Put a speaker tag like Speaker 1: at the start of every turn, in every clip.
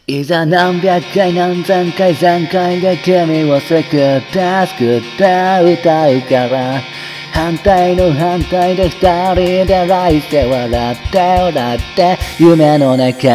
Speaker 1: いざ何百回何千回千回で君を救った歌うから反対の反対で二人で来世笑って夢の中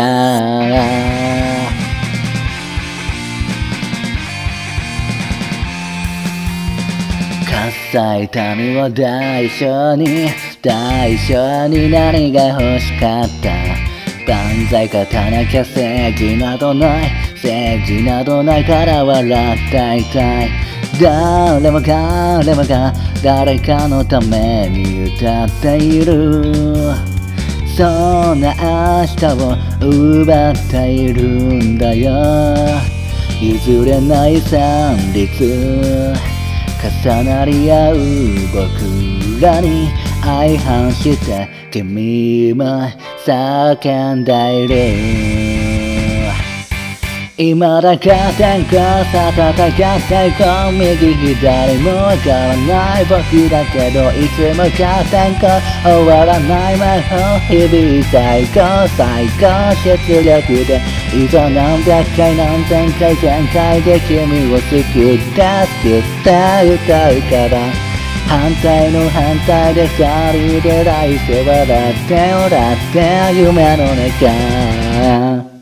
Speaker 1: 喝采民を代償に何が欲しかった万歳勝たなきゃ政治などないから笑っていたい誰もが誰かのために歌っているそんな明日を奪っているんだよ譲れない旋律重なり合う僕らに相反して君も叫んでいる未だか天候さ戦っていこう右左もわからない僕だけどいつもか天候終わらない魔法日々最高出力でいざ何百回何千回千回で君を救った歌うから反対の反対で二人で来世笑って夢の中